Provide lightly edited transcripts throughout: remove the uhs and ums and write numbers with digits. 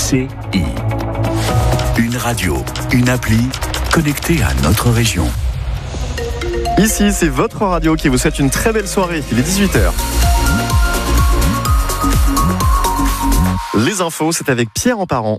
RCI. Une radio, une appli connectée à notre région. Ici, c'est votre radio qui vous souhaite une très belle soirée. Il est 18h. Les infos, c'est avec Pierre Emparent.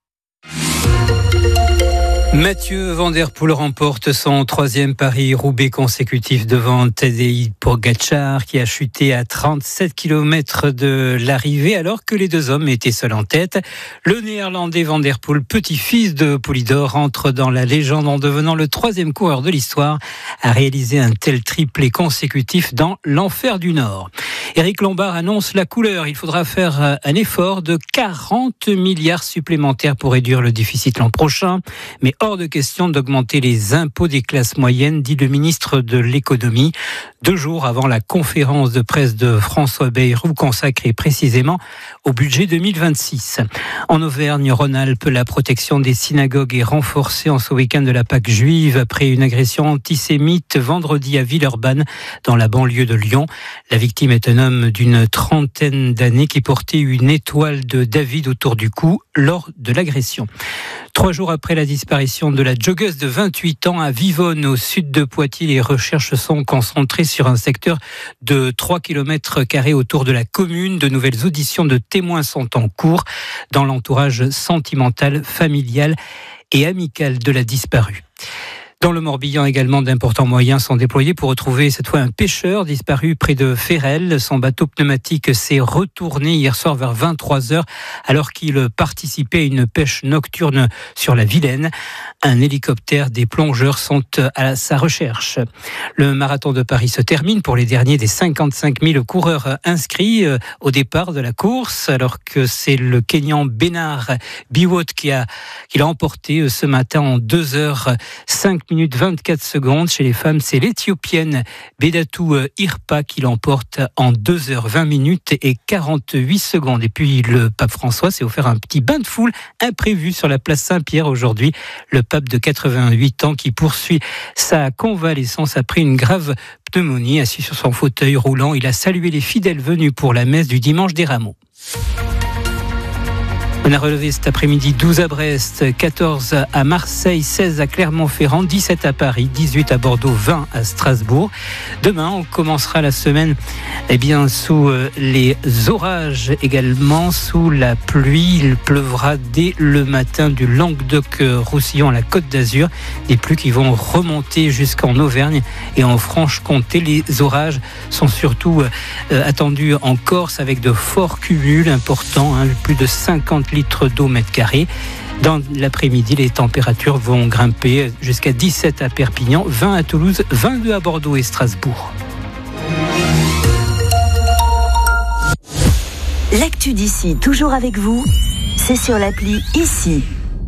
Mathieu Van Der Poel remporte son 3e Paris-Roubaix consécutif devant Tadej Pogačar qui a chuté à 37 km de l'arrivée alors que les deux hommes étaient seuls en tête. Le Néerlandais Van Der Poel, petit-fils de Polydor, entre dans la légende en devenant le 3e coureur de l'histoire à réaliser un tel triplé consécutif dans l'enfer du Nord. Éric Lombard annonce la couleur. Il faudra faire un effort de 40 milliards supplémentaires pour réduire le déficit l'an prochain. Mais hors de question d'augmenter les impôts des classes moyennes, dit le ministre de l'économie, 2 jours avant la conférence de presse de François Bayrou consacrée précisément au budget 2026. En Auvergne-Rhône-Alpes, la protection des synagogues est renforcée en ce week-end de la Pâque juive après une agression antisémite vendredi à Villeurbanne, dans la banlieue de Lyon. La victime est un homme d'une 30aine d'années qui portait une étoile de David autour du cou lors de l'agression. 3 jours après la disparition de la joggeuse de 28 ans à Vivonne, au sud de Poitiers, les recherches sont concentrées sur un secteur de 3 km² autour de la commune. De nouvelles auditions de témoins sont en cours dans l'entourage sentimental, familial et amical de la disparue. Dans le Morbihan également, d'importants moyens sont déployés pour retrouver cette fois un pêcheur disparu près de Ferrel. Son bateau pneumatique s'est retourné hier soir vers 23h alors qu'il participait à une pêche nocturne sur la Vilaine. Un hélicoptère des plongeurs sont à sa recherche. Le marathon de Paris se termine pour les derniers des 55 000 coureurs inscrits au départ de la course, alors que c'est le Kenyan Bernard Biwott qui l'a emporté ce matin en 2h05 minutes 24 secondes. Chez les femmes, c'est l'Éthiopienne Bedatou Irpa qui l'emporte en 2h20 minutes et 48 secondes. Et puis le pape François s'est offert un petit bain de foule imprévu sur la place Saint-Pierre aujourd'hui. Le pape de 88 ans qui poursuit sa convalescence après une grave pneumonie. Assis sur son fauteuil roulant, il a salué les fidèles venus pour la messe du dimanche des Rameaux. On a relevé cet après-midi 12 à Brest, 14 à Marseille, 16 à Clermont-Ferrand, 17 à Paris, 18 à Bordeaux, 20 à Strasbourg. Demain, on commencera la semaine sous les orages également, sous la pluie. Il pleuvra dès le matin du Languedoc-Roussillon à la Côte d'Azur. Des pluies qui vont remonter jusqu'en Auvergne et en Franche-Comté. Les orages sont surtout attendus en Corse avec de forts cumuls importants, plus de 50 litres d'eau mètre carré. Dans l'après-midi, les températures vont grimper jusqu'à 17 à Perpignan, 20 à Toulouse, 22 à Bordeaux et Strasbourg. L'actu d'ici, toujours avec vous, c'est sur l'appli Ici.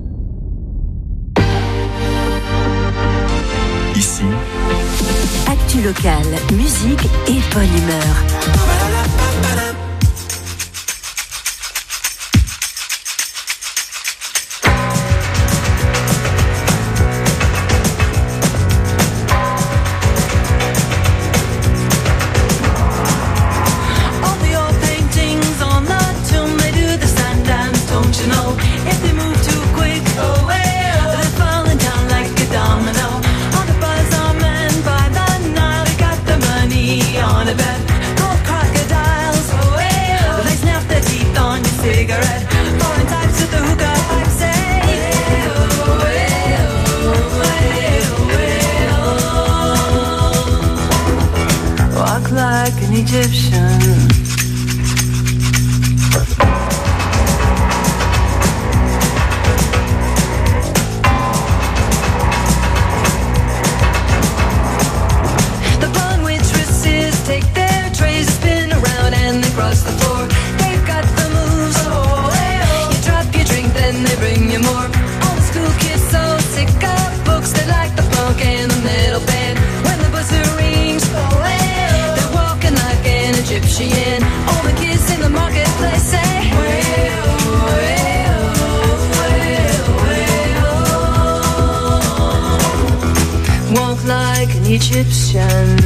Ici, Actu locale, musique et bonne humeur. Egyptian.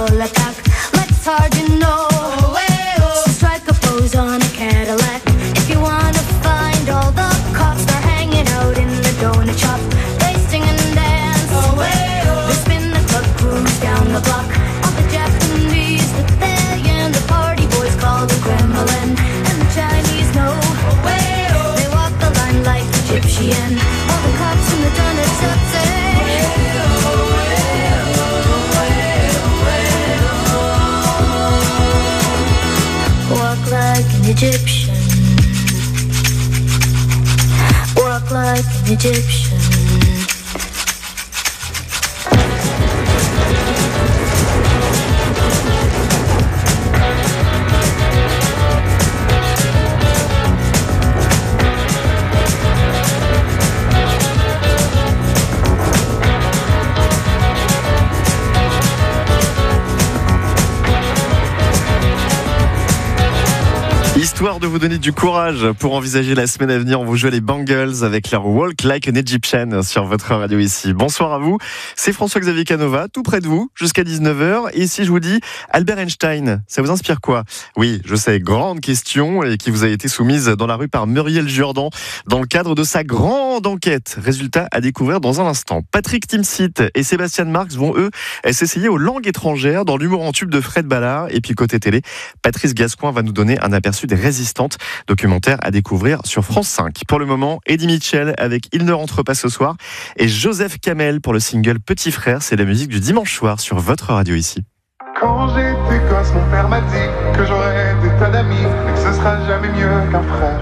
full attack. Let's hard to know. So strike a pose on a Cadillac. If you wanna find all the cops, they're hanging out in the donut shop. They sing and dance. They spin the club grooves down the block. All the Japanese, the thing, and the party boys call the Kremlin. And the Chinese know. They walk the line like Egyptian. All the cops in the donut shop say. Walk like an Egyptian. Walk like an Egyptian. Histoire de vous donner du courage pour envisager la semaine à venir, on vous joue les Bangles avec leur Walk Like an Egyptian sur votre radio ici. Bonsoir à vous, c'est François-Xavier Canova, tout près de vous, jusqu'à 19h. Et ici je vous dis, Albert Einstein, ça vous inspire quoi? Oui, je sais, grande question et qui vous a été soumise dans la rue par Muriel Jourdan dans le cadre de sa grande enquête. Résultat à découvrir dans un instant. Patrick Timsit et Sébastien Marx vont eux s'essayer aux langues étrangères dans l'humour en tube de Fred Ballard. Et puis côté télé, Patrice Gascoigne va nous donner un aperçu des Résistantes, documentaire à découvrir sur France 5. Pour le moment, Eddie Mitchell avec Il ne rentre pas ce soir et Joseph Kamel pour le single Petit Frère. C'est la musique du dimanche soir sur votre radio ici. Quand j'étais gosse, mon père m'a dit que j'aurais des tas d'amis et que ce sera jamais mieux qu'un frère.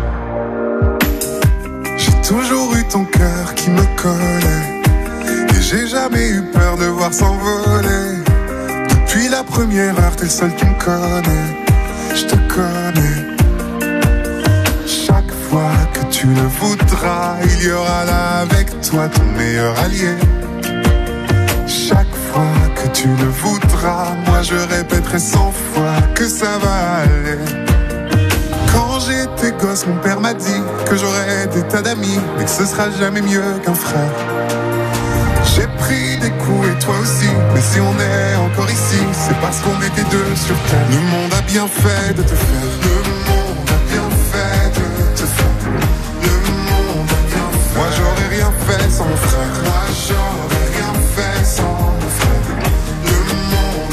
J'ai toujours eu ton cœur qui me collait et j'ai jamais eu peur de voir s'envoler. Depuis la première heure, t'es le seul qui me connaît. Je te connais. Chaque fois que tu le voudras, il y aura là avec toi ton meilleur allié. Chaque fois que tu le voudras, moi je répéterai 100 fois que ça va aller. Quand j'étais gosse, mon père m'a dit que j'aurais des tas d'amis, mais que ce sera jamais mieux qu'un frère. J'ai pris des coups et toi aussi, mais si on est encore ici, c'est parce qu'on était deux sur terre. Le monde a bien fait de te faire. Le monde a bien fait de te faire. Le monde a bien fait. Moi j'aurais rien fait sans mon frère. Moi j'aurais rien fait sans mon frère. Le monde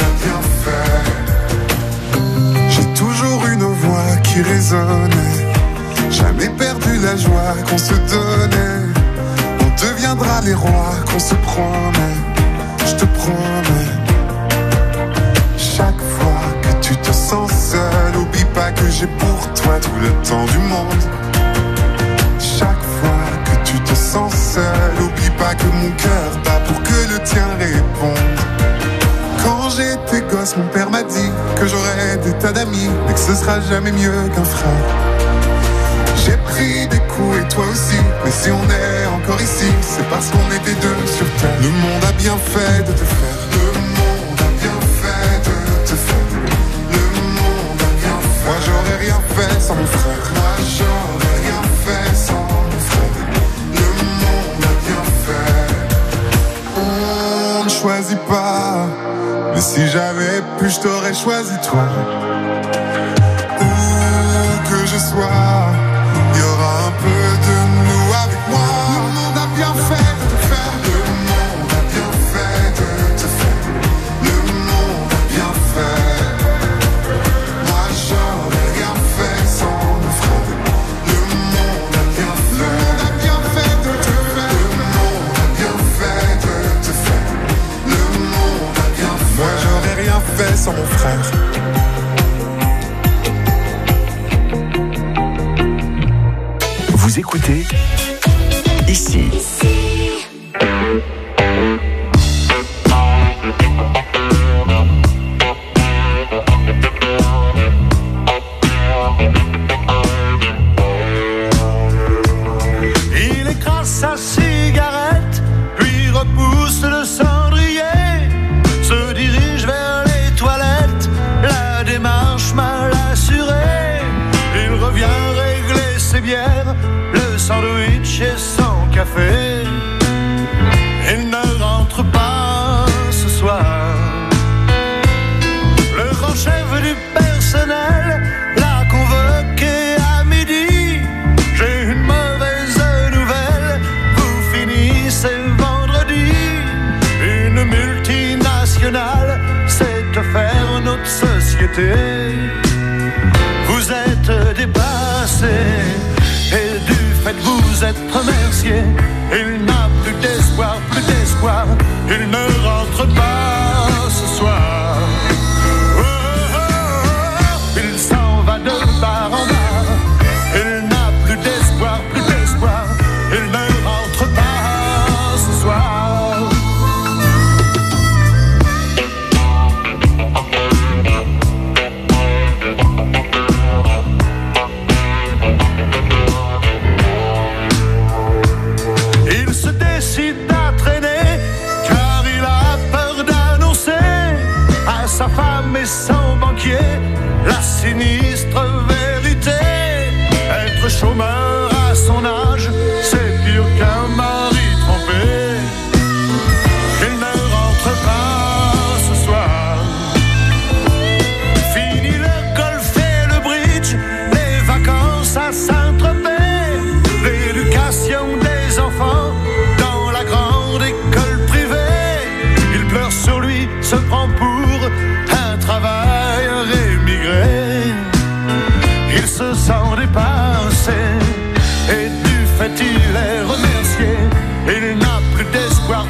a bien fait. J'ai toujours une voix qui résonnait. Jamais perdu la joie qu'on se donnait. On deviendra les rois qu'on se promet, je te promets. Chaque fois que tu te sens seul, oublie pas que j'ai pour toi tout le temps du monde. Chaque fois que tu te sens seul, oublie pas que mon cœur bat pour que le tien réponde. Quand j'étais gosse, mon père m'a dit que j'aurais des tas d'amis, mais que ce sera jamais mieux qu'un frère. J'ai pris des coups et toi aussi, mais si on est encore ici, c'est parce qu'on était deux sur terre. Le monde a bien fait de te faire. Le monde a bien fait de te faire. Le monde a bien fait. Moi j'aurais rien fait sans mon frère. Moi j'aurais rien fait sans mon frère. Le monde a bien fait. On ne choisit pas, mais si j'avais pu, je t'aurais choisi toi. Où que je sois, il y aura un peu de nous avec moi. Le monde a bien fait de te faire. Le monde a bien fait de te faire. Le monde a bien fait. Moi j'aurais rien fait sans mon frère. Le monde a bien fait. Le monde a bien fait de te faire. Le monde a bien fait de te faire. Le monde a bien fait. Moi j'aurais rien fait sans mon frère. Vous écoutez ici. Il écrase sa cigarette, puis repousse le cendrier, se dirige vers les toilettes, la démarche mal assurée. Il revient régler ses bières, le sandwich et son café. Il ne rentre pas ce soir. passé. Et du fait que vous êtes remercié, il n'a plus d'espoir, il ne rentre pas ce soir. Oh, oh, oh, il s'en va de bar en bar, il n'a plus d'espoir, il ne rentre pas ce soir. Il se décide à traîner car il a peur d'annoncer à sa femme et son banquier la sinistre vérité. Être chômeur à son âge, c'est pire qu'un mari trompé. Il ne rentre pas ce soir. Fini le golf et le bridge, les vacances à Saint-Tropez, l'éducation des enfants dans la grande école privée. Il pleure sur lui, se prend pour un travailleur émigré. Il se sent dépassé et du fait il est remercié. Il n'a plus d'espoir,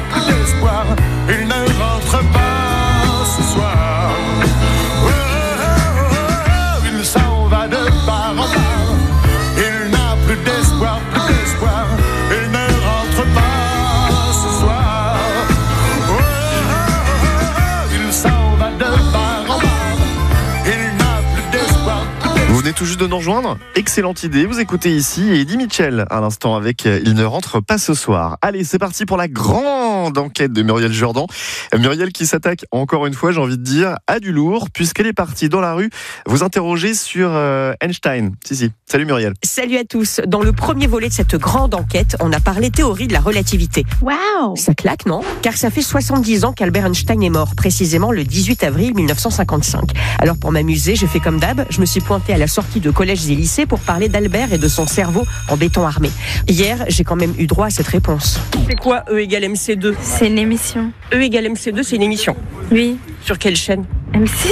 il ne rentre pas ce soir. Oh, oh, oh, oh, il s'en va de bar en bar, il n'a plus d'espoir, il ne rentre pas ce soir. Oh, oh, oh, oh, il s'en va de bar en bar, il n'a plus d'espoir. Vous venez tout juste de nous rejoindre. Excellente idée. Vous écoutez ici Eddie Mitchell à l'instant avec Il ne rentre pas ce soir. Allez, c'est parti pour la grande enquête de Muriel Jourdan. Muriel qui s'attaque encore une fois, j'ai envie de dire, à du lourd puisqu'elle est partie dans la rue vous interroger sur Einstein. Si. Salut Muriel. Salut à tous. Dans le premier volet de cette grande enquête, on a parlé théorie de la relativité. Waouh! Ça claque, non? Car ça fait 70 ans qu'Albert Einstein est mort, précisément le 18 avril 1955. Alors pour m'amuser, j'ai fait comme d'hab, je me suis pointée à la sortie de collèges et lycées pour parler d'Albert et de son cerveau en béton armé. Hier, j'ai quand même eu droit à cette réponse. C'est quoi E égale MC2? C'est une émission. E égale MC2, c'est une émission. Oui. Sur quelle chaîne? M6?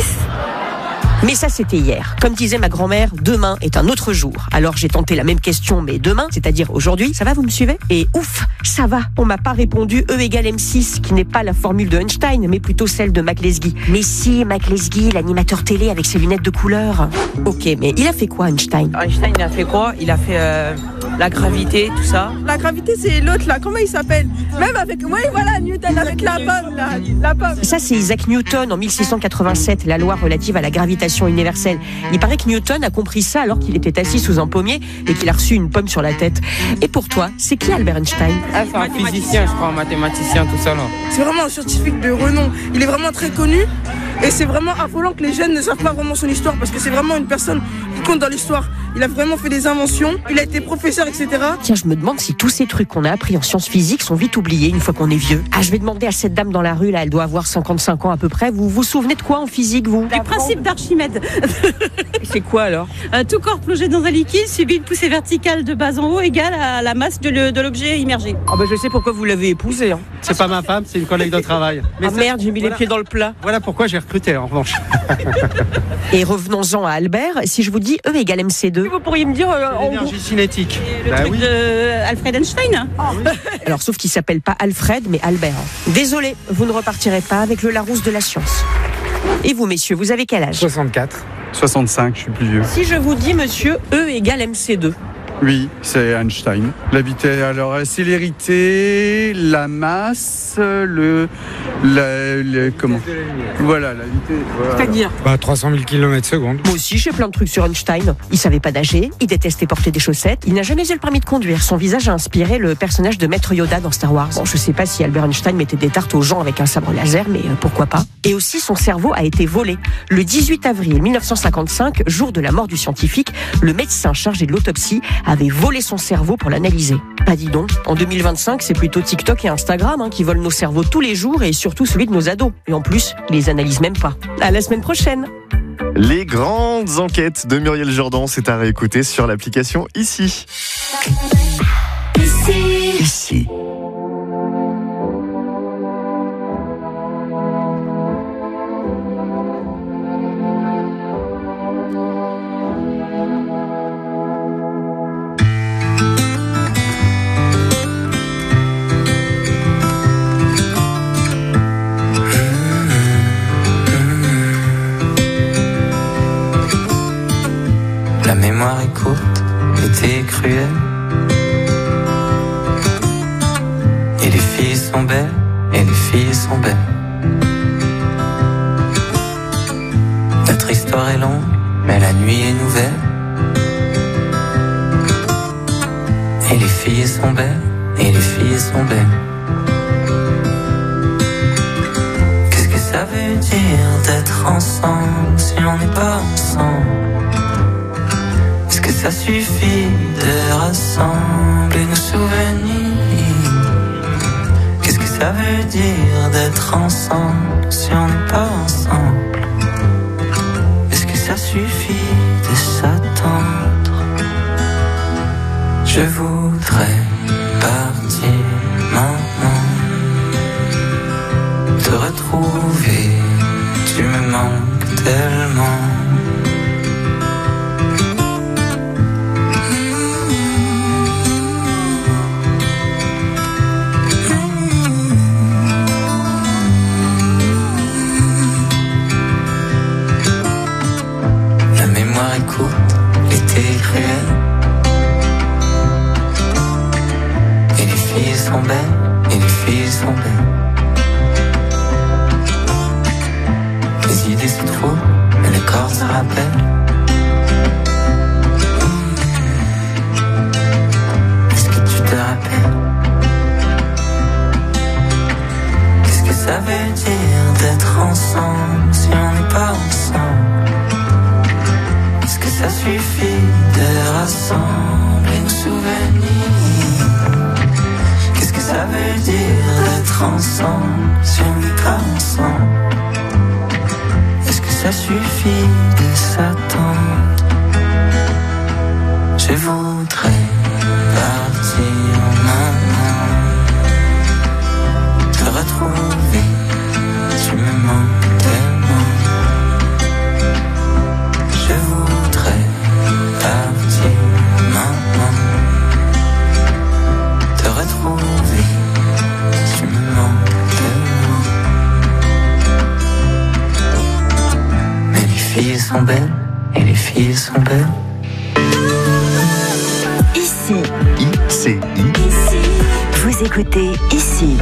Mais ça, c'était hier. Comme disait ma grand-mère, demain est un autre jour. Alors j'ai tenté la même question, mais demain, c'est-à-dire aujourd'hui, ça va, vous me suivez? Et ouf, ça va. On m'a pas répondu E égale M6, qui n'est pas la formule de Einstein, mais plutôt celle de McLesguy. Mais si, McLesguy, l'animateur télé avec ses lunettes de couleur. Ok, mais il a fait quoi, Einstein? Einstein, il a fait quoi? Il a fait la gravité, tout ça. La gravité, c'est l'autre là, comment il s'appelle? Même avec, oui voilà, Newton, avec la pomme là, la pomme. Ça, c'est Isaac Newton en 1687, la loi relative à la gravitation universelle. Il paraît que Newton a compris ça alors qu'il était assis sous un pommier et qu'il a reçu une pomme sur la tête. Et pour toi, c'est qui Albert Einstein? C'est un physicien, je crois, un mathématicien, tout ça là. C'est vraiment un scientifique de renom. Il est vraiment très connu et c'est vraiment affolant que les jeunes ne savent pas vraiment son histoire parce que c'est vraiment une personne qui compte dans l'histoire. Il a vraiment fait des inventions, il a été professeur, etc. Tiens, je me demande si tous ces trucs qu'on a appris en sciences physiques sont vite oubliés une fois qu'on est vieux. Ah, je vais demander à cette dame dans la rue, là, elle doit avoir 55 ans à peu près. Vous vous souvenez de quoi en physique, vous? Du principe d'Archimède. C'est quoi alors? Tout corps plongé dans un liquide subit une poussée verticale de bas en haut égale à la masse de l'objet immergé. Ah bah je sais pourquoi vous l'avez épousée. Hein. C'est pas ma femme, c'est une collègue de travail. Mais merde, j'ai mis les pieds dans le plat. Voilà pourquoi j'ai recruté en revanche. Et revenons-en à Albert, si je vous dis E égale MC2. Vous pourriez me dire l'énergie cinétique. Le truc de Alfred Einstein. Alors sauf qu'il s'appelle pas Alfred mais Albert. Désolé, vous ne repartirez pas avec le Larousse de la science. Et vous messieurs, vous avez quel âge? 64. 65, je suis plus vieux. Si je vous dis monsieur E égale MC2. Oui, c'est Einstein. La vitesse, alors la célérité, la masse, comment? Voilà, la vitesse. Voilà. C'est-à-dire 300 000 km/s. Moi aussi, j'ai plein de trucs sur Einstein. Il savait pas nager, il détestait porter des chaussettes, il n'a jamais eu le permis de conduire. Son visage a inspiré le personnage de Maître Yoda dans Star Wars. Bon, je sais pas si Albert Einstein mettait des tartes aux gens avec un sabre laser, mais pourquoi pas. Et aussi, son cerveau a été volé. Le 18 avril 1955, jour de la mort du scientifique, le médecin chargé de l'autopsie avait volé son cerveau pour l'analyser. Ah dis donc, en 2025, c'est plutôt TikTok et Instagram qui volent nos cerveaux tous les jours et surtout celui de nos ados. Et en plus, ils les analysent même pas. À la semaine prochaine. Les grandes enquêtes de Muriel Jourdan, c'est à réécouter sur l'application Ici. Ici. l'été cruel. Et les filles sont belles, et les filles sont belles. Notre histoire est longue, mais la nuit est nouvelle. Et les filles sont belles, et les filles sont belles. Qu'est-ce que ça veut dire d'être ensemble si on n'est pas ensemble? Est-ce que ça suffit de rassembler nos souvenirs? Qu'est-ce que ça veut dire d'être ensemble si on n'est pas ensemble? Est-ce que ça suffit de s'attendre? Je voudrais partir maintenant, te retrouver, tu me manques tellement. La mémoire écoute l'été cruel. Et les filles sont belles, et les filles sont belles. Les idées se trouvent, mais le corps se rappelle. Est-ce que tu te rappelles? Qu'est-ce que ça veut dire d'être ensemble si on n'est pas ensemble? Est-ce que ça suffit de rassembler nos souvenirs? Qu'est-ce que ça veut dire d'être ensemble si on n'est pas ensemble? Est-ce que ça suffit de s'attendre? Je voudrais partir maintenant, te retrouver, tu me manques tellement. Je voudrais partir maintenant, te retrouver, tu me manques tellement. Mais les filles sont belles, et les filles sont belles. Ici. ICI. Vous écoutez Ici.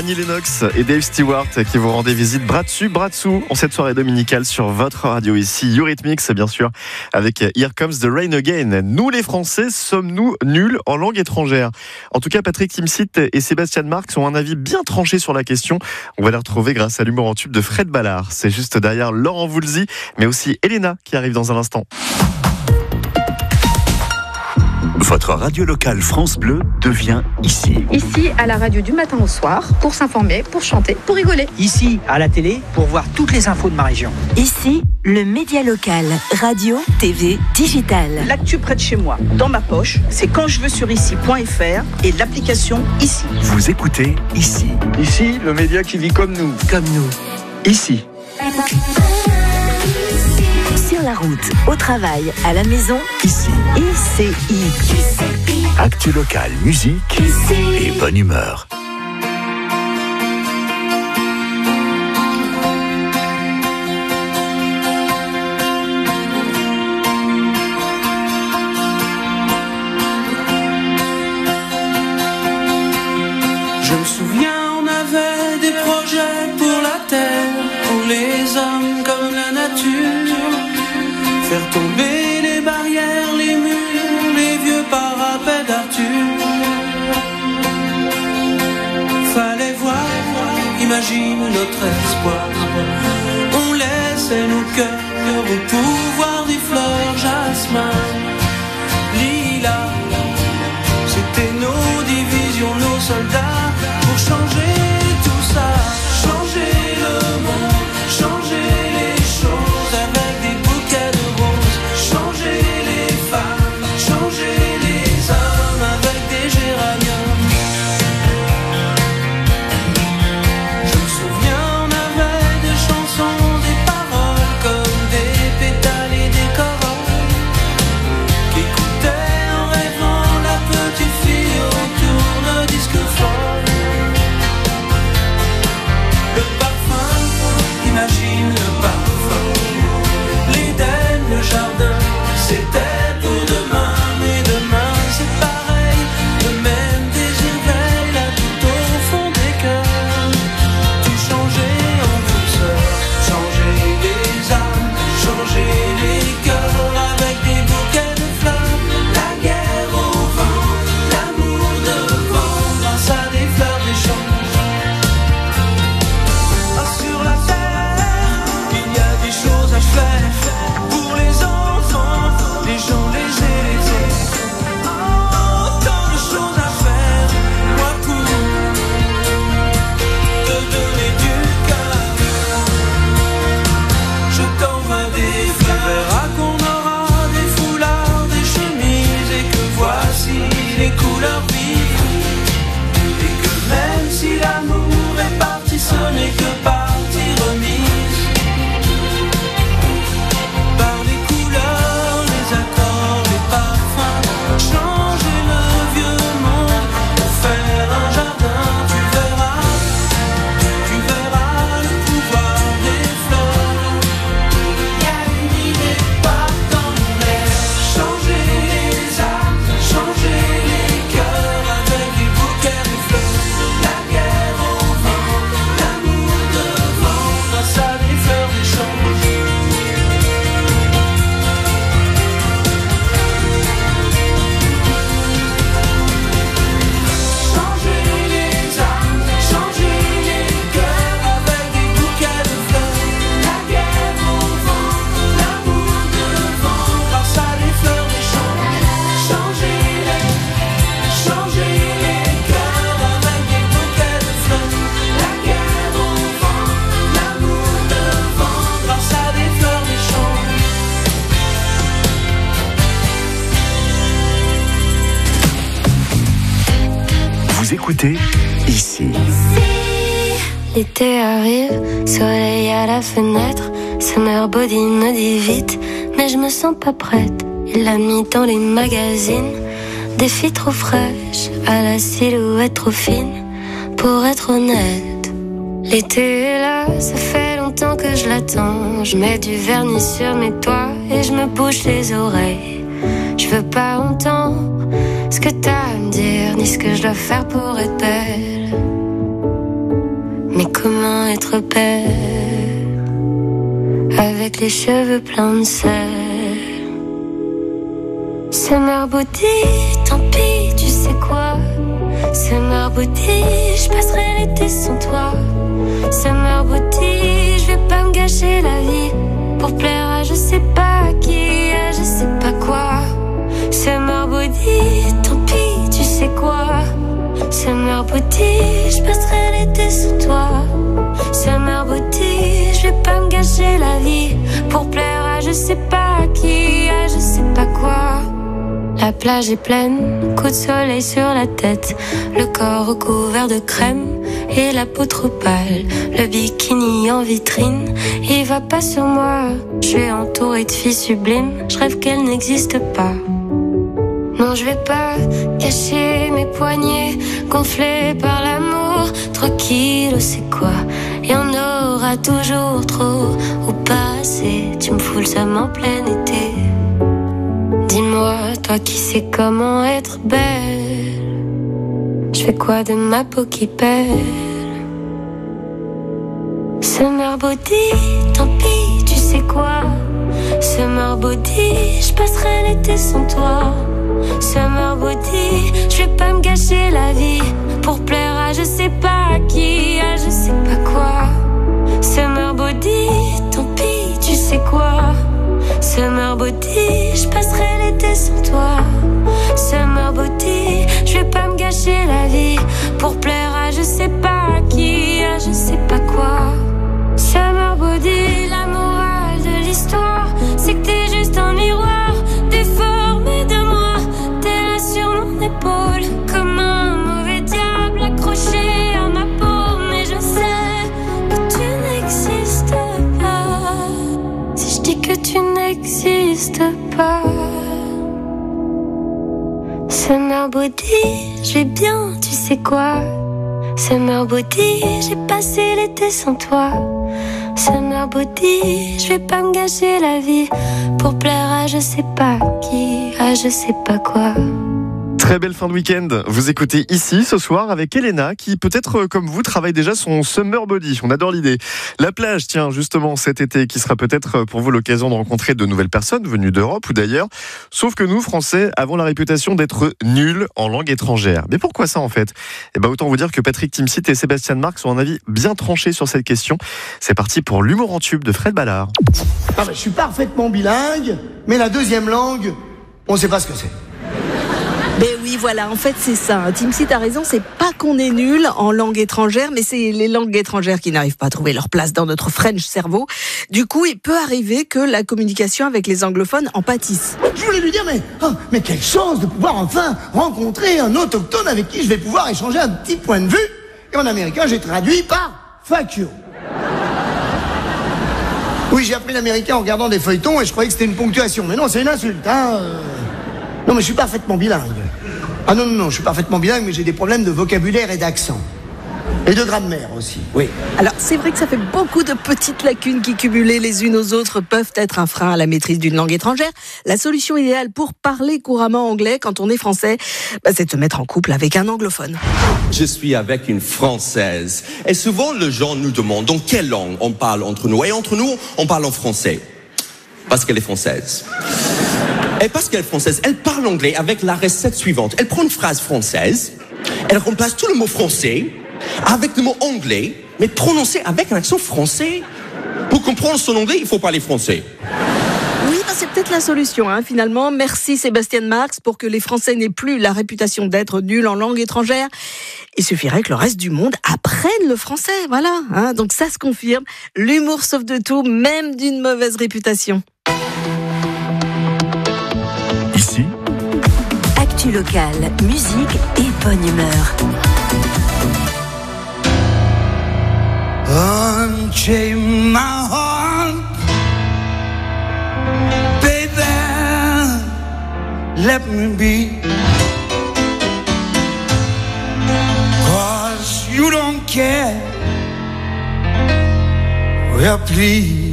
Annie Lennox et Dave Stewart qui vous rendaient visite bras dessus, bras dessous en cette soirée dominicale sur votre radio ici, Eurythmics bien sûr, avec Here Comes the Rain Again. Nous les Français, sommes-nous nuls en langue étrangère? En tout cas, Patrick Timsit et Sébastien Marx ont un avis bien tranché sur la question. On va les retrouver grâce à l'humour en tube de Fred Ballard. C'est juste derrière Laurent Voulzy, mais aussi Elena qui arrive dans un instant. Votre radio locale France Bleu devient ici. Ici, à la radio du matin au soir, pour s'informer, pour chanter, pour rigoler. Ici, à la télé, pour voir toutes les infos de ma région. Ici, le média local, radio, TV, digital. L'actu près de chez moi, dans ma poche, c'est quand je veux sur ici.fr et l'application Ici. Vous écoutez Ici. Ici, le média qui vit comme nous. Comme nous. Ici. Sur la route, au travail, à la maison, Ici. ICI. Actu local, musique et bonne humeur. Je me souviens, on avait des projets pour la terre, pour les hommes comme la nature. Faire tomber les barrières, les murs, les vieux parapets d'Arthur. Fallait voir, imagine notre espoir. On laissait nos cœurs au pouvoir des fleurs, jasmin, lilas. C'était nos divisions, nos soldats, pour changer tout ça, changer le monde, changer les choses avec des bouquets de roses, changer les femmes, changer les hommes avec des géraniums. Je me souviens, on avait des chansons, des paroles comme des pétales et des corolles, qui écoutaient en rêvant la petite fille au tourne-disque folle. Le parfum, imagine le parfum, l'Éden, le jardin, c'était pour demain, mais demain c'est pareil, le même désir veille là tout au fond des cœurs, tout changer en douceur, changer les âmes, changer les cœurs avec des bouquets de fleurs, la guerre au vent, l'amour devant, grâce à des fleurs d'échange. Sur la terre, il y a des choses à faire pour les enfants, les gens, les héritiers. Oh, tant de choses à faire, moi pour te donner du cœur. Je t'envoie des fleurs. Tu verras qu'on aura des foulards, des chemises et que voici les couleurs vives. Et que même si l'amour est parti, ce n'est que partie remise. Par les couleurs, les accords, les parfums, changer le vieux monde pour faire un jardin. Tu verras le pouvoir des fleurs. Y a une idée pas dans l'air, changer les âmes, changer les cœurs avec des bouquets de fleurs. La guerre au vent, l'amour devant, grâce à des fleurs d'échange. Changer les âmes, changer les cœurs avec des bouquets de fleurs. La guerre au vent, l'amour devant, grâce à des fleurs d'échange. Changer les cœurs avec des bouquets de fleurs. La guerre au vent, l'amour devant, grâce à des fleurs d'échange. Vous écoutez Ici. L'été arrive, soleil à la fenêtre, Summer Body me dit vite, mais je me sens pas prête. Il l'a mis dans les magazines, des filles trop fraîches, à la silhouette trop fine, pour être honnête. L'été est là, ça fait longtemps que je l'attends. Je mets du vernis sur mes doigts et je me bouche les oreilles. Je veux pas entendre ce que t'as à me dire, ni ce que je dois faire pour être belle. Mais comment être belle avec les cheveux pleins de sel? Summer body, tant pis, tu sais quoi? Summer body, je passerai l'été sans toi. Summer body, je vais pas me gâcher la vie pour plaire à je sais pas qui, à je sais pas quoi. Summer body, tant pis, tu sais quoi? Summer body, je passerai l'été sans toi. Summer body, je vais pas me gâcher la vie pour plaire à je sais pas qui, à je sais pas quoi. La plage est pleine, coup de soleil sur la tête, le corps recouvert de crème et la peau trop pâle. Le bikini en vitrine, il va pas sur moi. Je suis entourée de filles sublimes, je rêve qu'elles n'existent pas. Non, je vais pas cacher mes poignets gonflés par l'amour. 3 kilos, c'est quoi? Y en aura toujours trop ou pas assez. Tu me fous le seum en plein été. Dis-moi, toi qui sais comment être belle, je fais quoi de ma peau qui pèle? Summer body, tant pis, tu sais quoi? Summer body, je passerai l'été sans toi. Summer body, je vais pas me gâcher la vie pour plaire à je sais pas qui, à je sais pas quoi. Summer body, tant pis, tu sais quoi? Summer body, je passerai l'été sans toi. Summer body, je vais pas me gâcher la vie pour plaire à je sais pas qui, à je sais pas quoi. Summer body, la morale de l'histoire, c'est que t'es juste un miroir déformé de moi. T'es là sur mon épaule comme un mauvais diable accroché à ma peau. Mais je sais que tu n'existes pas. Si je dis que tu n'existes pas. Summer body, je vais bien, tu sais quoi? Summer body, j'ai passé l'été sans toi. Summer body, je vais pas me gâcher la vie pour plaire à je sais pas qui, à je sais pas quoi. Très belle fin de week-end. Vous écoutez ici ce soir avec Elena qui peut-être comme vous travaille déjà son summer body. On adore l'idée. La plage, tiens, justement cet été qui sera peut-être pour vous l'occasion de rencontrer de nouvelles personnes venues d'Europe ou d'ailleurs. Sauf que nous, Français, avons la réputation d'être nuls en langue étrangère. Mais pourquoi ça en fait? Eh ben, autant vous dire que Patrick Timsit et Sébastien Marx ont un avis bien tranché sur cette question. C'est parti pour l'humour en tube de Fred Ballard. Ah ben, je suis parfaitement bilingue, mais la deuxième langue, on sait pas ce que c'est. Ben oui, voilà, en fait c'est ça. Timsit a raison, c'est pas qu'on est nul en langue étrangère, mais c'est les langues étrangères qui n'arrivent pas à trouver leur place dans notre French cerveau. Du coup, il peut arriver que la communication avec les anglophones en pâtisse. Je voulais lui dire, mais quelle chance de pouvoir enfin rencontrer un autochtone avec qui je vais pouvoir échanger un petit point de vue. Et en américain, j'ai traduit par fuck you. Oui, j'ai appris l'américain en regardant des feuilletons et je croyais que c'était une ponctuation. Mais non, c'est une insulte, hein. Non, mais je suis parfaitement bilingue. Ah non, je suis parfaitement bilingue, mais j'ai des problèmes de vocabulaire et d'accent. Et de grammaire aussi, oui. Alors, c'est vrai que ça fait beaucoup de petites lacunes qui, cumulées les unes aux autres, peuvent être un frein à la maîtrise d'une langue étrangère. La solution idéale pour parler couramment anglais quand on est français, c'est de se mettre en couple avec un anglophone. Je suis avec une Française. Et souvent, les gens nous demandent dans quelle langue on parle entre nous. Et entre nous, on parle en français. Parce qu'elle est française. Et parce qu'elle est française, elle parle anglais avec la recette suivante. Elle prend une phrase française, elle remplace tout le mot français avec le mot anglais, mais prononcé avec un accent français. Pour comprendre son anglais, il faut parler français. Oui, c'est peut-être la solution, finalement. Merci Sébastien Marx pour que les Français n'aient plus la réputation d'être nuls en langue étrangère. Il suffirait que le reste du monde apprenne le français, voilà. Donc ça se confirme. L'humour sauve de tout, même d'une mauvaise réputation. Ici, actu locale, musique et bonne humeur. Unchain my heart, baby, let me be. 'Cause you don't care. Well, please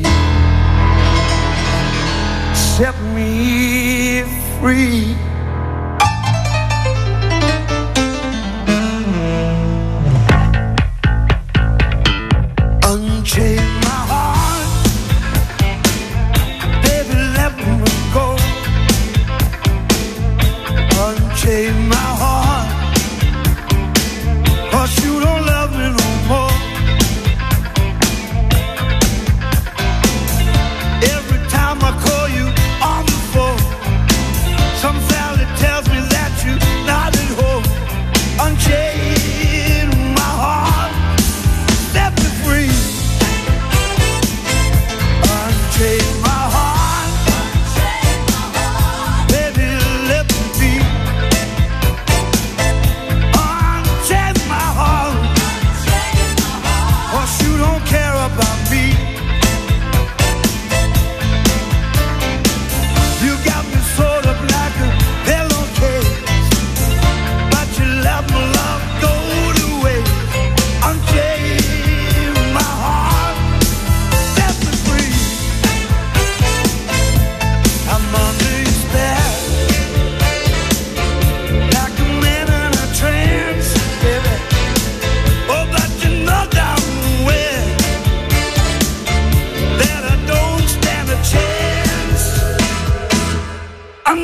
set me free.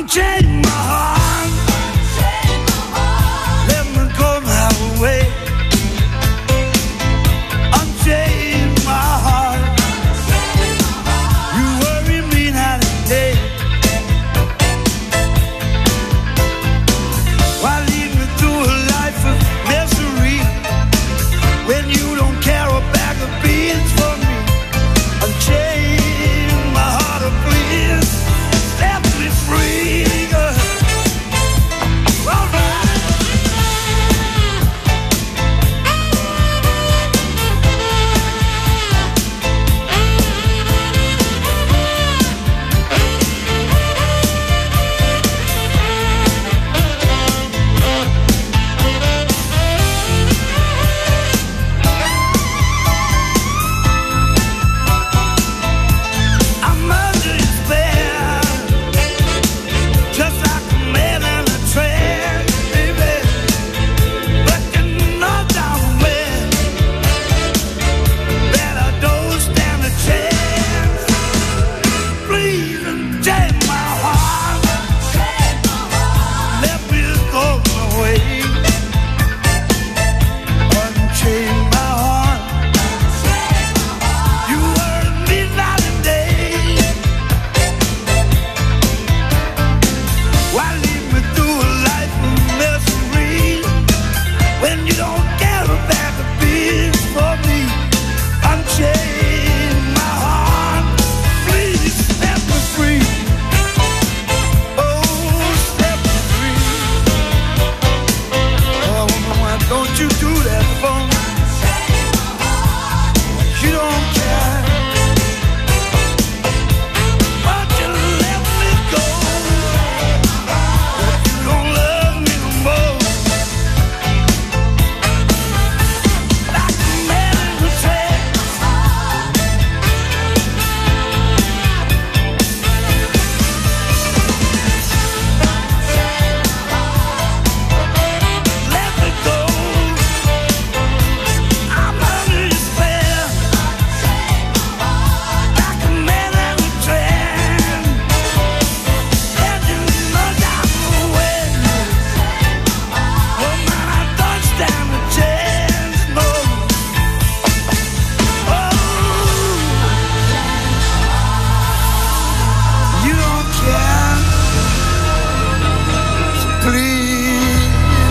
unchain my heart. Let me go my way. Unchain my heart. You worry me night and day. Why lead me through a life of misery when you don't care a bag of beans for me? Unchain my heart, oh please, set me free. All right. I'm under your spell, just like a man in a trance, baby. But you know down well that I don't stand a chance. Please unchain my heart, let me go my way. Unchain my heart. You worry me night and day. Why lead me through a life of misery when you don't care a bag of beans for me? Unchain my heart, please set me free. Oh, set me free. Oh, why don't you do that for me? You don't care. Why'd you let me go? If you don't love me no more. Like a man in a trance. Let me go. I'm under your spell. Like a man in a trance. And you know that way. Oh man, I don't stand a chance, no. Oh, you don't care. So please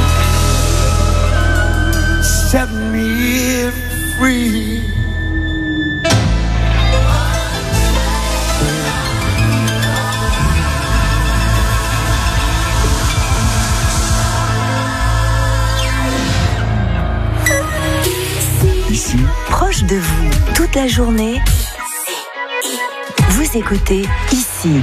set me free. Ici, proche de vous, toute la journée. Vous écoutez ici.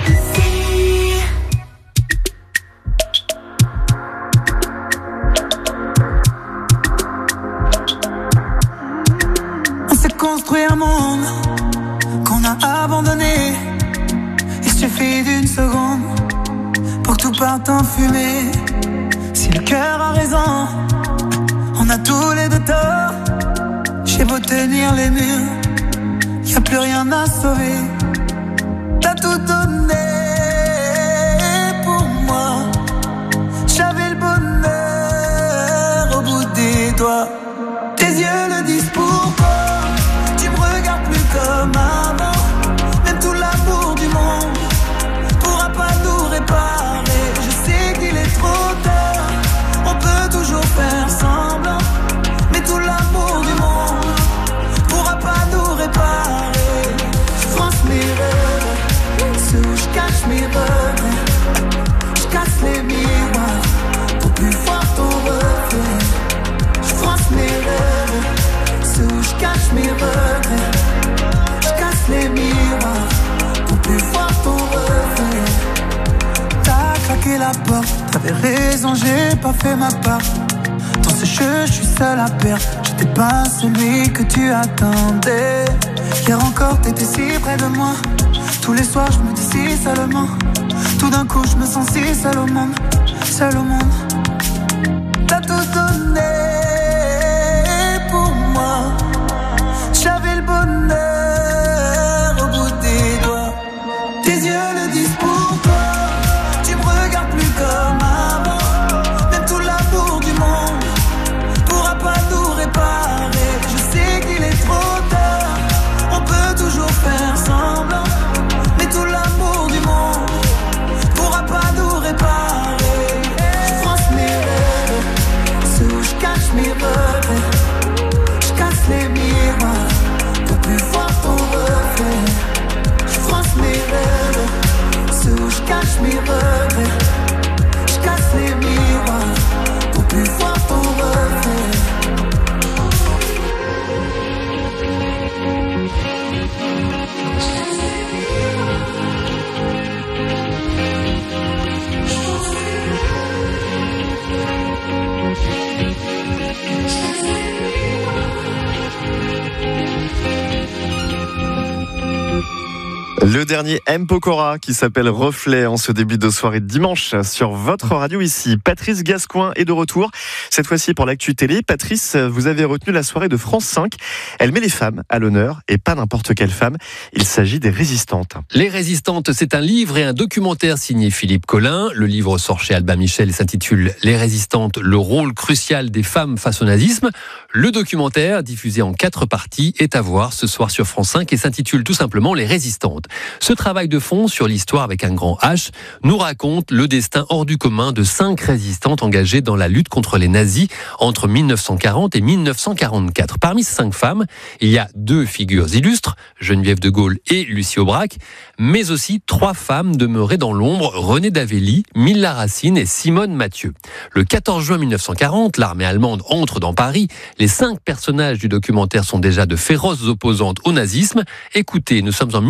On s'est construit un monde qu'on a abandonné. Il suffit d'une seconde pour que tout parte en fumée. Si le cœur a raison, on a tous les deux tort. J'ai beau tenir les murs, y a plus rien à sauver. T'as tout donné pour moi. J'avais le bonheur au bout des doigts. Tes yeux le disent pourquoi. Tu me regardes plus comme avant. Même tout l'amour du monde pourra pas nous réparer. Je sais qu'il est trop tard. On peut toujours faire semblant. Mais tout l'amour du monde pourra pas nous réparer. Je France mes rêves, ceux où je cache mes regrets. Je casse les miroirs pour plus voir ton reflet. Je France mes rêves, ceux où je cache mes regrets. Je casse les miroirs pour plus voir ton reflet. T'as claqué la porte, t'avais raison, j'ai pas fait ma part. Dans ce jeu, je suis seul à perdre. J'étais pas celui que tu attendais. Hier encore, t'étais si près de moi. Tous les soirs, je me dis si seulement. Tout d'un coup, je me sens si seul au monde. Seul au monde. T'as tout donné pour moi. J'avais le bonheur au bout des doigts. Tes yeux le disent pour toi. Tu me regardes Le dernier M. Pokora qui s'appelle Reflet en ce début de soirée de dimanche sur votre radio ici. Patrice Gascoin est de retour, cette fois-ci pour l'actu télé. Patrice, vous avez retenu la soirée de France 5. Elle met les femmes à l'honneur et pas n'importe quelle femme. Il s'agit des résistantes. Les résistantes, c'est un livre et un documentaire signé Philippe Collin. Le livre sort chez Albin Michel et s'intitule Les résistantes, le rôle crucial des femmes face au nazisme. Le documentaire, diffusé en 4 parties, est à voir ce soir sur France 5 et s'intitule tout simplement Les résistantes. Ce travail de fond sur l'histoire avec un grand H nous raconte le destin hors du commun de 5 résistantes engagées dans la lutte contre les nazis entre 1940 et 1944. Parmi ces 5 femmes, il y a 2 figures illustres, Geneviève de Gaulle et Lucie Aubrac, mais aussi 3 femmes demeurées dans l'ombre, Renée Davelli, Milla Racine et Simone Mathieu. Le 14 juin 1940, l'armée allemande entre dans Paris. Les 5 personnages du documentaire sont déjà de féroces opposantes au nazisme. Écoutez, nous sommes en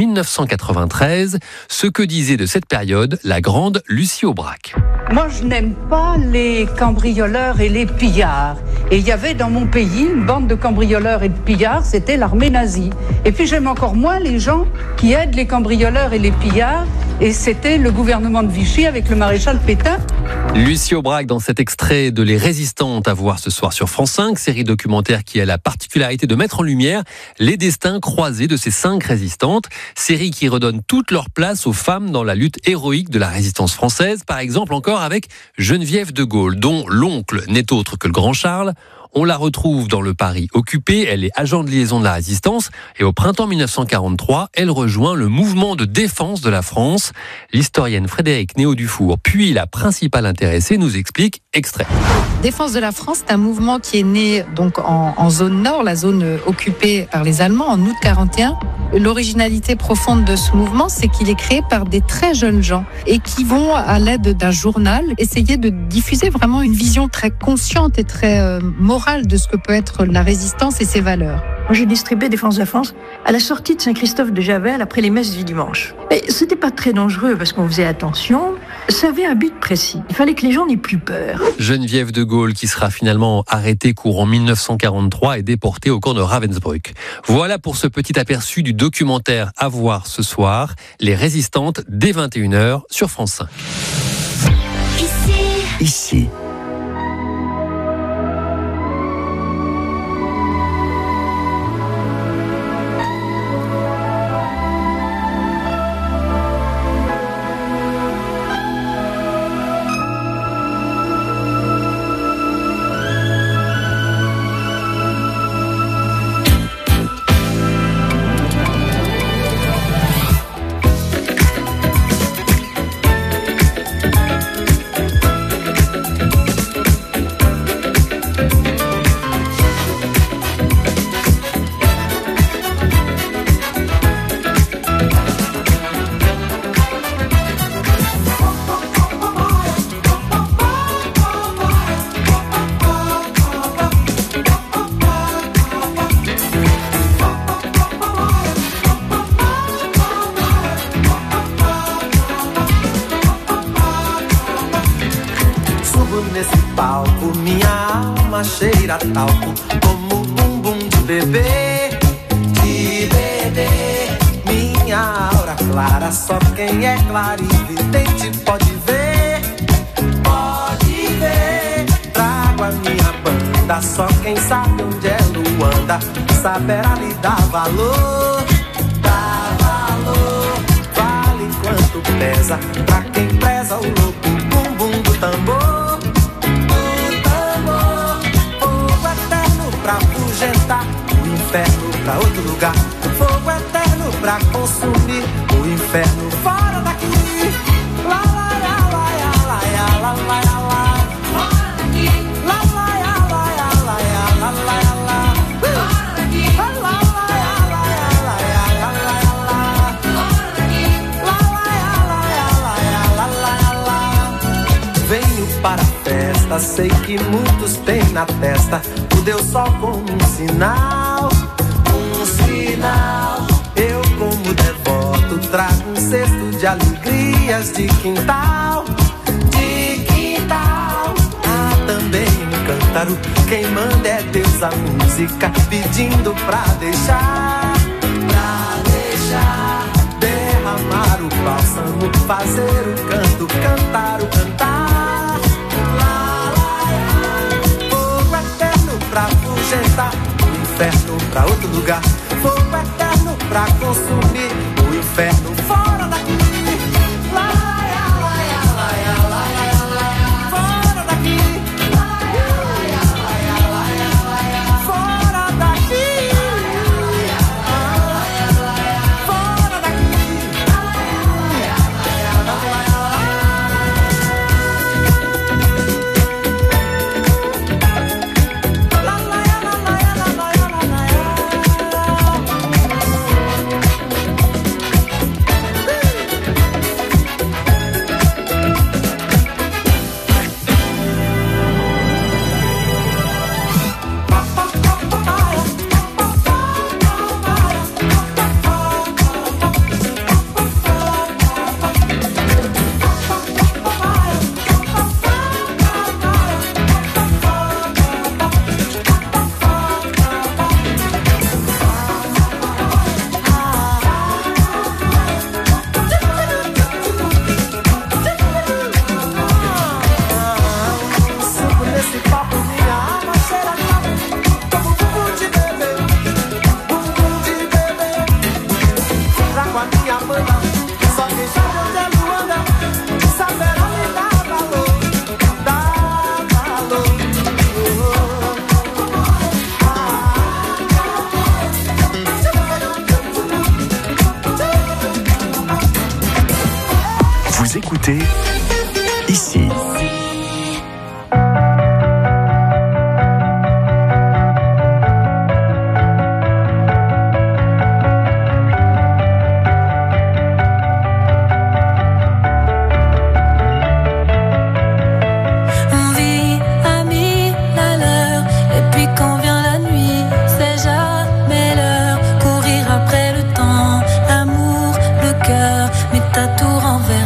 1993, ce que disait de cette période la grande Lucie Aubrac. Moi, je n'aime pas les cambrioleurs et les pillards. Et il y avait dans mon pays une bande de cambrioleurs et de pillards, c'était l'armée nazie. Et puis j'aime encore moins les gens qui aident les cambrioleurs et les pillards, et c'était le gouvernement de Vichy avec le maréchal Pétain. Lucie Aubrac dans cet extrait de Les Résistantes à voir ce soir sur France 5, série documentaire qui a la particularité de mettre en lumière les destins croisés de ces 5 résistantes, série qui redonne toute leur place aux femmes dans la lutte héroïque de la résistance française, par exemple encore avec Geneviève de Gaulle, dont l'oncle n'est autre que le grand Charles. On la retrouve dans le Paris occupé, elle est agent de liaison de la résistance et au printemps 1943, elle rejoint le mouvement de défense de la France. L'historienne Frédérique Néau-Dufour, puis la principale intéressée, nous explique extrait. Défense de la France, c'est un mouvement qui est né donc en zone nord, la zone occupée par les Allemands en août 41. L'originalité profonde de ce mouvement, c'est qu'il est créé par des très jeunes gens et qui vont, à l'aide d'un journal, essayer de diffuser vraiment une vision très consciente et très morale de ce que peut être la résistance et ses valeurs. Moi, j'ai distribué Défense de la France à la sortie de Saint-Christophe de Javel après les messes du dimanche. Mais c'était pas très dangereux parce qu'on faisait attention. Ça avait un but précis. Il fallait que les gens n'aient plus peur. Geneviève de Gaulle, qui sera finalement arrêtée courant 1943 et déportée au camp de Ravensbrück. Voilà pour ce petit aperçu du documentaire à voir ce soir, Les Résistantes, dès 21h sur France 5. Ici. Cheira talco como bumbum de bebê, minha aura clara, só quem é clarividente pode ver, trago a minha banda, só quem sabe onde é Luanda, saberá lhe dar valor, vale quanto pesa, pra quem preza o louco bumbum do tambor. Pra afugentar o inferno pra outro lugar, fogo eterno pra consumir o inferno fora daqui. La la la la la la la la la la. Fora daqui. La la la la la la la la la. Fora daqui. La la la la la la la la. Fora daqui. La la la la la la. Venho para a festa, sei que muitos têm na testa o Deus Sol como um sinal. Eu como devoto trago um cesto de alegrias de quintal. Há também um cântaro, quem manda é Deus a música, pedindo pra deixar fazer o canto, cantar o cantar. Lá, lá, fogo eterno pra afugentar o inferno pra outro lugar. Fogo eterno pra consumir o inferno fora daqui. Lá, lá, lá, lá, lá, lá, lá, fora daqui. Lá, lá, lá, lá, lá, fora daqui. Fora daqui. Vous écoutez ici. On vit à 1000 à l'heure, et puis quand vient la nuit, c'est jamais l'heure. Courir après le temps, l'amour, le cœur, mais t'as tout renversé.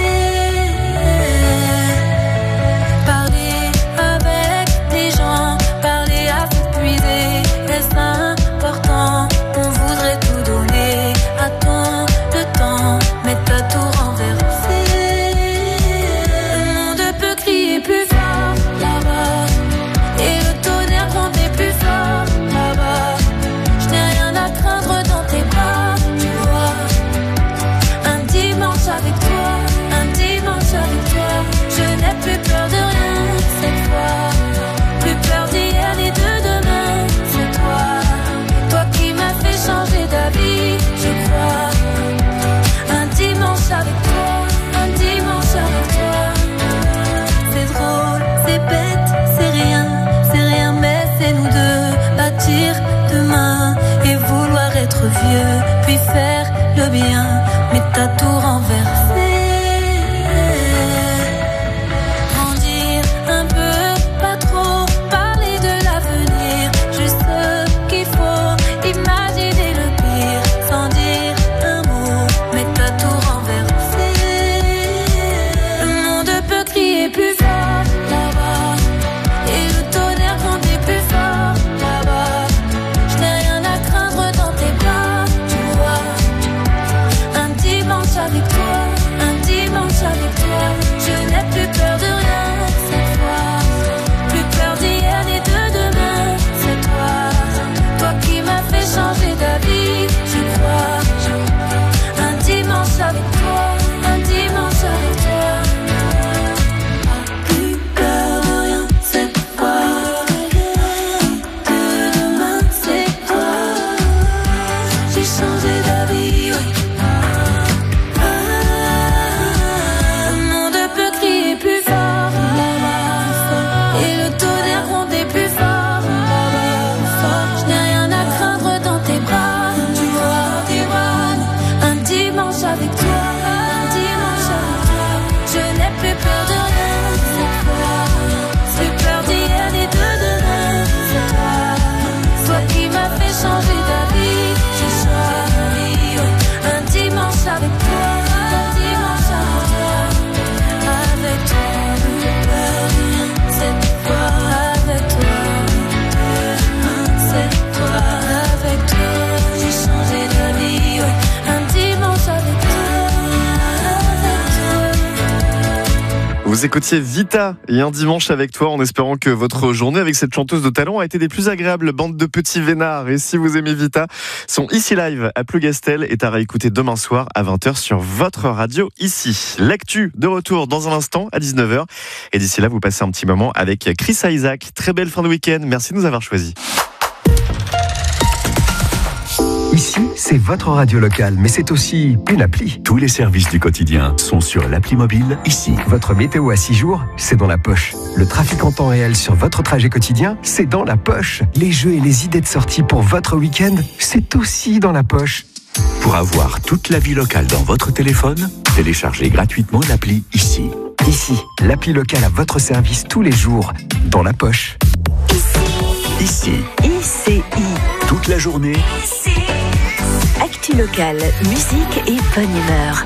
Parler avec les gens, parler à s'épuiser, est-ce important? On voudrait tout donner, attends le temps, mais t'as tout renversé. Le monde peut crier plus fort là-bas, et le tonnerre gronder plus fort là-bas. Je n'ai rien à craindre dans tes bras, tu vois. Un dimanche avec toi, un dimanche avec toi. Je n'ai plus peur de rien cette fois. Plus peur d'hier ni de demain, c'est toi. Toi qui m'as fait changer d'avis, je crois. Un dimanche avec toi, un dimanche avec toi. C'est drôle, c'est bête, c'est rien, mais c'est nous deux. Bâtir demain et vouloir être vieux, puis faire le bien, mais t'as tout renversé. Grandir un peu, pas trop, parler de l'avenir, juste ce qu'il faut, imaginer le pire, sans dire un mot, mais t'as tout renversé. Le monde peut crier plus fort là-bas, et le tonnerre gronder plus fort là-bas. Je n'ai rien à craindre dans tes bras, tu vois. Vous écoutiez Vita et Un dimanche avec toi, en espérant que votre journée avec cette chanteuse de talent a été des plus agréables. Bande de petits vénards. Et si vous aimez Vita, son Ici Live à Plougastel est à réécouter demain soir à 20h sur votre radio ici. L'actu de retour dans un instant à 19h. Et d'ici là, vous passez un petit moment avec Chris Isaac. Très belle fin de week-end. Merci de nous avoir choisis. Ici, c'est votre radio locale, mais c'est aussi une appli. Tous les services du quotidien sont sur l'appli mobile Ici. Votre météo à 6 jours, c'est dans la poche. Le trafic en temps réel sur votre trajet quotidien, c'est dans la poche. Les jeux et les idées de sortie pour votre week-end, c'est aussi dans la poche. Pour avoir toute la vie locale dans votre téléphone, téléchargez gratuitement l'appli Ici. Ici, l'appli locale à votre service tous les jours, dans la poche. Ici. ICI. Toute la journée. Ici. Actu locale, musique et bonne humeur.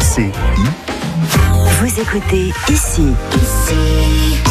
ICI. Vous écoutez ici.